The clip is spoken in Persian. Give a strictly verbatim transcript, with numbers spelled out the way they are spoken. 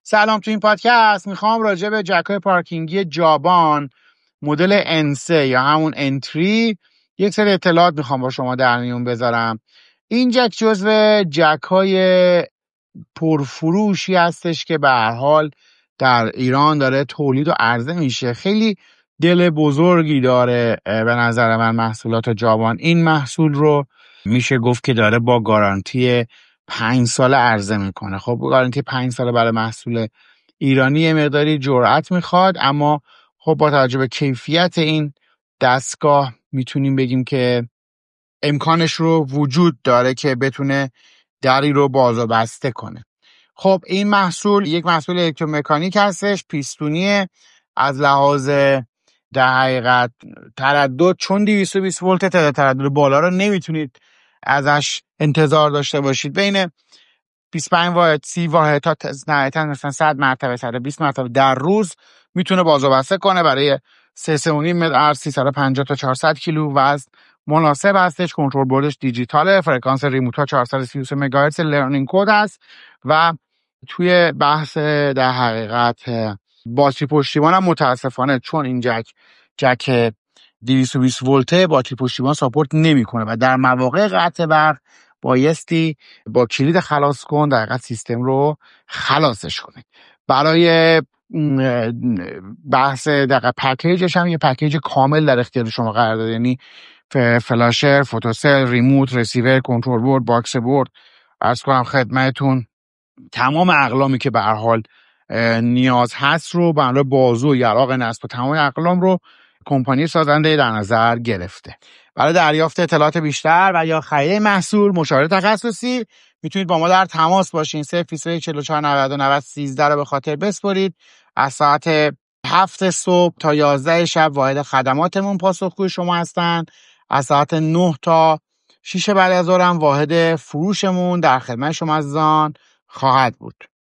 سلام. تو این پادکست میخوام راجع به جک‌های پارکینگی جابان مدل ان سه یا همون انتری یک سری اطلاعات میخوام با شما در میون بذارم. این جک جزو جک‌های پرفروشی هستش که به هر حال در ایران داره تولید و عرضه میشه. خیلی دل بزرگی داره به نظر من محصولات جابان. این محصول رو میشه گفت که داره با گارانتی پنج ساله عرضه میکنه. خب گارانتی پنج ساله برای محصول ایرانی یه مقداری جرأت میخواد، اما خب با توجه به کیفیت این دستگاه میتونیم بگیم که امکانش رو وجود داره که بتونه دری رو باز و بسته کنه. خب این محصول یک محصول الکترومکانیک هستش، پیستونیه. از لحاظ در حقیقت تردد، چون دویست و بیست ولت تردد بالا رو نمیتونید ازش انتظار داشته باشید. بین بیست و پنج واحد سی واحد تا نهایتا مثلا صد مرتبه صد و بیست مرتبه در روز میتونه باز و بسته کنه. برای سه سه و نیم متر عرض سیصد و پنجاه تا چهارصد کیلو وزن مناسب هستش. کنترل بوردش دیجیتاله. فرکانس ریموت ها چهارصد و سی و سه مگاهرتز لرنینگ کد هست و توی بحث در حقیقت باتری پشتیبان هم متاسفانه چون این جک جک دویست و بیست ولته باتری پشتیبان ساپورت نمیکنه و در مواقع قطع برق بایستی با کلید خلاص کن در حقیقت سیستم رو خلاصش کنید. برای بحث دقیقه پکیجش هم یه پکیج کامل در اختیار شما قرار داده، یعنی فلاشر، فوتوسل، ریموت، رسیور، کنترل بورد، باکس بورد. عرض کنم خدمتتون تمام اقلامی که به هر حال نیاز هست رو برای بازو و یراق نصب و تمام اقلام رو کمپانی سازنده در نظر گرفته. برای دریافت اطلاعات بیشتر و یا خرید محصول مشاوره تخصصی میتونید با ما در تماس باشین. صفر چهل و چهار نود و نود سیزده رو به خاطر بسپرید. از ساعت هفت صبح تا یازده شب واحد خدماتمون پاسخگوی شما هستن. از ساعت نه تا شش بعد از ظهر هم واحد فروشمون در خدمت شما عزیزان خواهد بود.